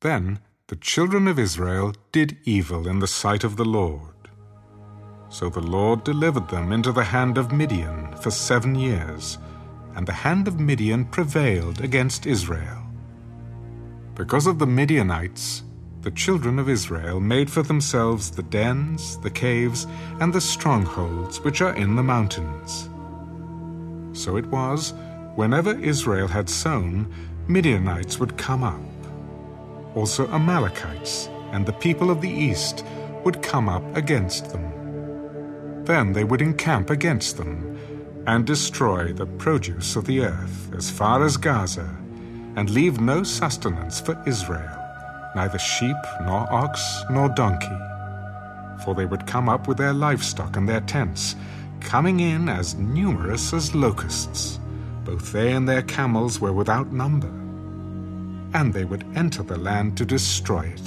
Then the children of Israel did evil in the sight of the Lord. So the Lord delivered them into the hand of Midian for 7 years, and the hand of Midian prevailed against Israel. Because of the Midianites, the children of Israel made for themselves the dens, the caves, and the strongholds which are in the mountains. So it was, whenever Israel had sown, Midianites would come up. Also Amalekites and the people of the east would come up against them. Then they would encamp against them and destroy the produce of the earth as far as Gaza, and leave no sustenance for Israel, neither sheep, nor ox, nor donkey. For they would come up with their livestock and their tents, coming in as numerous as locusts. Both they and their camels were without number. And they would enter the land to destroy it.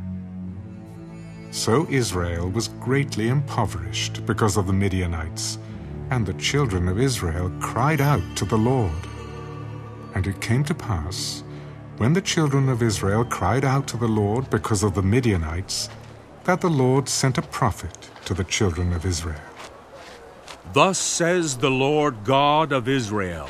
So Israel was greatly impoverished because of the Midianites, and the children of Israel cried out to the Lord. And it came to pass, when the children of Israel cried out to the Lord because of the Midianites, that the Lord sent a prophet to the children of Israel. Thus says the Lord God of Israel,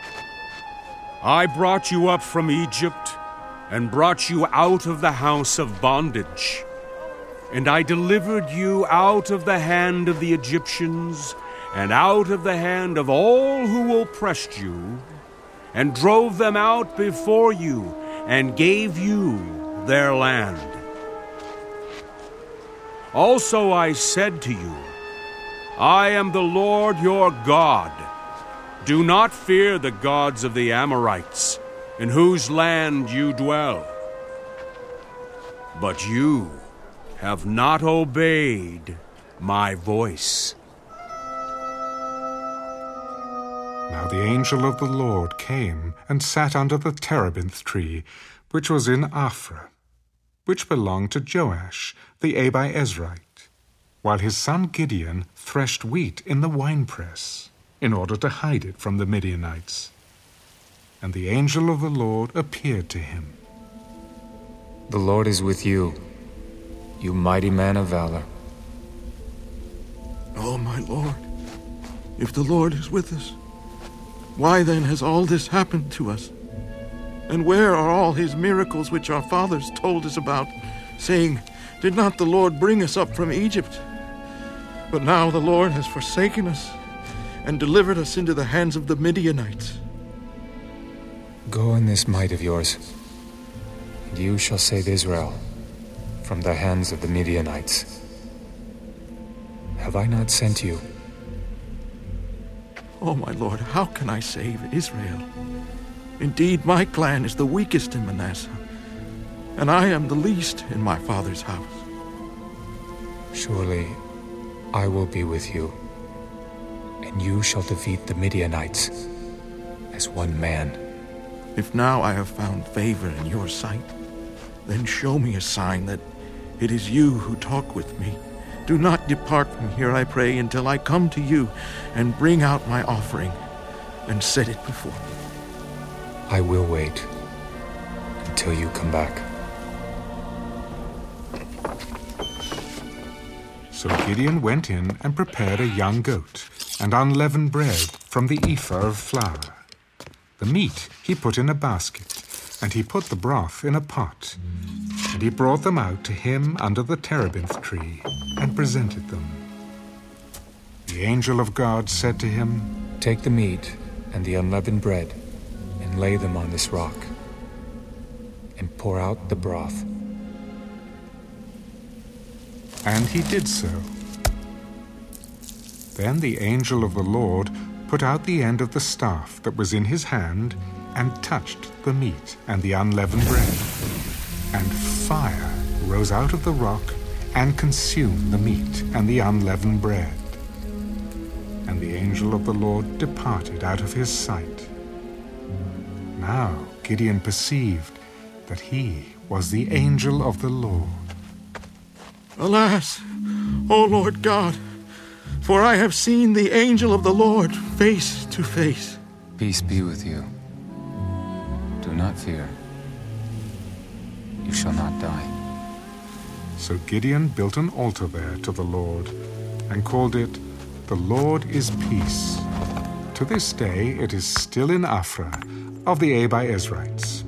I brought you up from Egypt, and brought you out of the house of bondage. And I delivered you out of the hand of the Egyptians, and out of the hand of all who oppressed you, and drove them out before you, and gave you their land. Also I said to you, I am the Lord your God. Do not fear the gods of the Amorites, in whose land you dwell. But you have not obeyed my voice. Now the angel of the Lord came and sat under the terebinth tree, which was in Ophrah, which belonged to Joash the Abiezrite, while his son Gideon threshed wheat in the winepress, in order to hide it from the Midianites. And the angel of the Lord appeared to him. The Lord is with you, you mighty man of valor. Oh, my Lord, if the Lord is with us, why then has all this happened to us? And where are all his miracles which our fathers told us about, saying, Did not the Lord bring us up from Egypt? But now the Lord has forsaken us and delivered us into the hands of the Midianites. Go in this might of yours, and you shall save Israel from the hands of the Midianites. Have I not sent you? Oh, my Lord, how can I save Israel? Indeed, my clan is the weakest in Manasseh, and I am the least in my father's house. Surely I will be with you, and you shall defeat the Midianites as one man. If now I have found favor in your sight, then show me a sign that it is you who talk with me. Do not depart from here, I pray, until I come to you and bring out my offering and set it before me. I will wait until you come back. So Gideon went in and prepared a young goat and unleavened bread from the ephah of flour. The meat he put in a basket, and he put the broth in a pot. And he brought them out to him under the terebinth tree and presented them. The angel of God said to him, Take the meat and the unleavened bread, and lay them on this rock, and pour out the broth. And he did so. Then the angel of the Lord put out the end of the staff that was in his hand, and touched the meat and the unleavened bread. And fire rose out of the rock and consumed the meat and the unleavened bread. And the angel of the Lord departed out of his sight. Now Gideon perceived that he was the angel of the Lord. Alas, O Lord God, for I have seen the angel of the Lord face to face. Peace be with you. Do not fear. You shall shall not die. So Gideon built an altar there to the Lord, and called it, "The Lord is Peace." To this day it is still in Ophrah of the Abiezrites.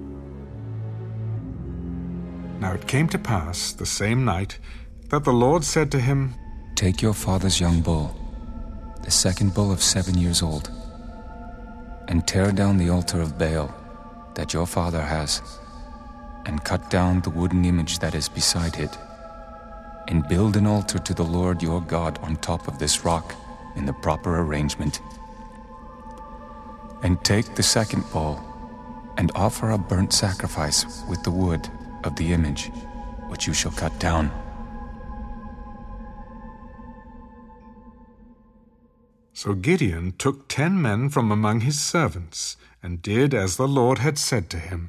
Now it came to pass the same night that the Lord said to him, Take your father's young bull, the second bull of 7 years old, and tear down the altar of Baal that your father has, and cut down the wooden image that is beside it, and build an altar to the Lord your God on top of this rock in the proper arrangement. And take the second bull, and offer a burnt sacrifice with the wood of the image, which you shall cut down. So Gideon took 10 men from among his servants, and did as the Lord had said to him.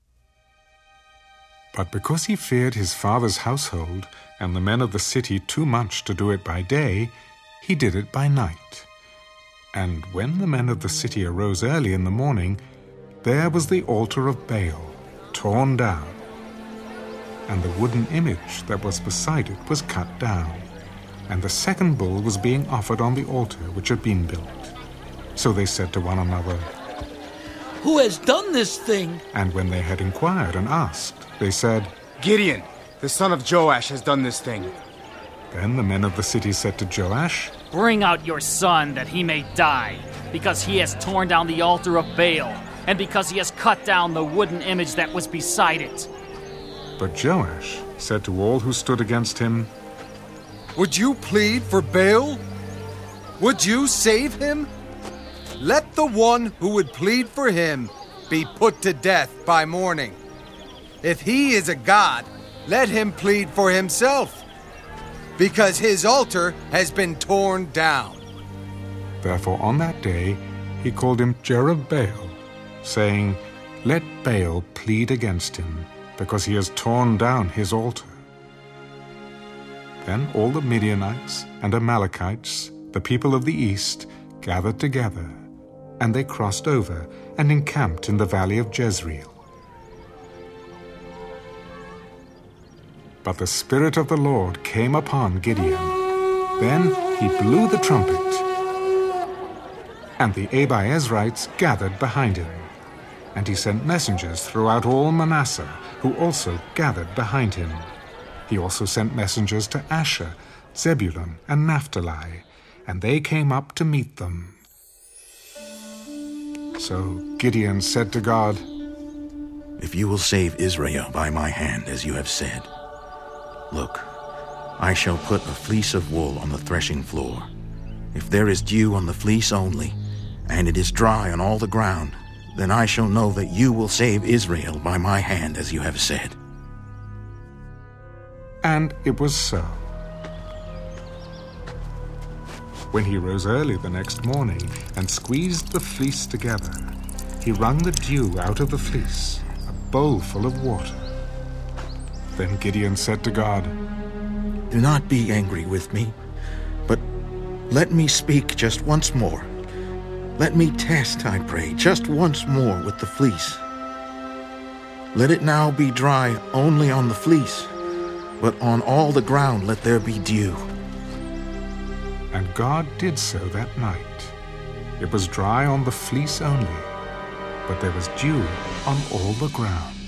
But because he feared his father's household and the men of the city too much to do it by day, he did it by night. And when the men of the city arose early in the morning, there was the altar of Baal torn down, and the wooden image that was beside it was cut down, and the second bull was being offered on the altar which had been built. So they said to one another, Who has done this thing? And when they had inquired and asked, they said, Gideon, the son of Joash, has done this thing. Then the men of the city said to Joash, Bring out your son that he may die, because he has torn down the altar of Baal, and because he has cut down the wooden image that was beside it. But Joash said to all who stood against him, Would you plead for Baal? Would you save him? Let the one who would plead for him be put to death by morning. If he is a god, let him plead for himself, because his altar has been torn down. Therefore on that day he called him Jerubbaal, saying, Let Baal plead against him, because he has torn down his altar. Then all the Midianites and Amalekites, the people of the east, gathered together, and they crossed over and encamped in the valley of Jezreel. But the Spirit of the Lord came upon Gideon. Then he blew the trumpet, and the Abiezrites gathered behind him. And he sent messengers throughout all Manasseh, who also gathered behind him. He also sent messengers to Asher, Zebulun, and Naphtali, and they came up to meet them. So Gideon said to God, If you will save Israel by my hand, as you have said, look, I shall put a fleece of wool on the threshing floor. If there is dew on the fleece only, and it is dry on all the ground, then I shall know that you will save Israel by my hand, as you have said. And it was so. When he rose early the next morning and squeezed the fleece together, he wrung the dew out of the fleece, a bowl full of water. Then Gideon said to God, Do not be angry with me, but let me speak just once more. Let me test, I pray, just once more with the fleece. Let it now be dry only on the fleece, but on all the ground let there be dew. And God did so that night. It was dry on the fleece only, but there was dew on all the ground.